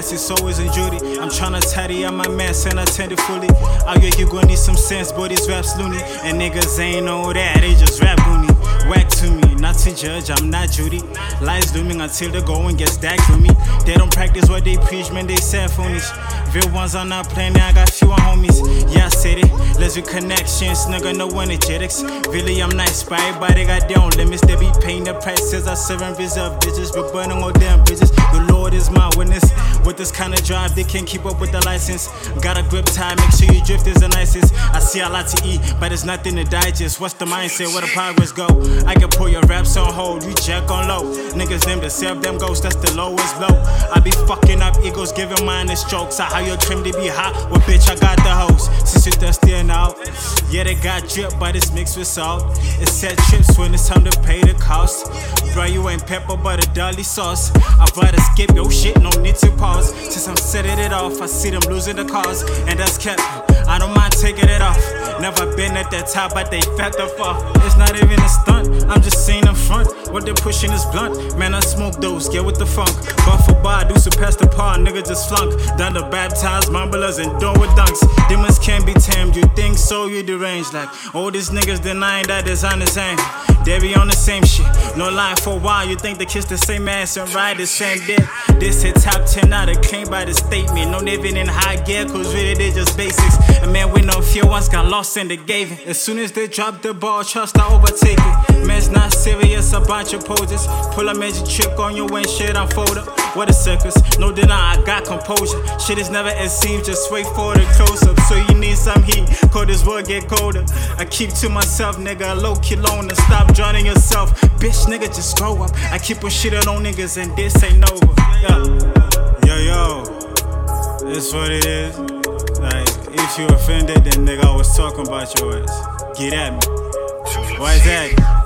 past, it's always a Judy. I'm tryna tidy up my mess and attend it fully. Out here, you gon' need some sense, boy, these raps loony. And niggas ain't know that, they just rap goony. Whack to me, not to judge, I'm not Judy. Lies looming until the going gets stacked for me. They don't practice what they preach, man, they sad phonies. Real ones are not playing, I got few homies. Yeah, I said it, let's be connections, nigga, no energetics. Really, I'm nice, but everybody got their own limits. They be paying the prices, I serve and reserve bitches. We're burning all damn bridges, the Lord is my witness. With this kind of drive, they can't keep up with the license. Got a grip tie, make sure you drift is the nicest. I see a lot to eat, but it's nothing to digest. What's the mindset, where the progress go? I can put your raps on hold, you check on low. Niggas name themselves them ghosts, that's the lowest blow. I be fucking up egos, giving mine the strokes. I hire your trim to be hot, well bitch I got the hose. Since you're thirsty and out, yeah they got drip, but it's mixed with salt. It's set trips when it's time to pay the cost. Bro, you ain't pepper but a dolly sauce. I'd rather skip your shit, no need to pause. Since I'm setting it off, I see them losing the cause, and that's kept. I don't mind taking it off. Never been at that top, but they fat the fuck. It's not even a stunt, I'm just seeing them front. What they're pushing is blunt. Man, I smoke those, get with the funk. Bar for bar, do surpass the par, nigga just flunk. Down to baptized mumblers and doing with dunks. Demons can't be tamed, you think so, you deranged. Like all these niggas denying that design is aim. They be on the same shit, no lie for a while. You think they kiss the same ass and ride the same dick. This hit top 10 out of claim by the statement. No living in high gear, cause really they just basics. A man with no fear once got lost in the gave. As soon as they drop the ball, trust I overtake it. Man's not serious, a bunch of poses. Pull a magic trick on you when shit unfold up. What a circus, no deny, I got composure. Shit is never as seems, just wait for the close up. So you need some heat, cold this world get colder. I keep to myself, nigga, low key loner. Stop drowning yourself, bitch, nigga, just grow up. I keep on shitting on niggas and this ain't over. Yo, it's what it is. Like, if you offended, then nigga, I was talking about your ass. Get at me. Why is that?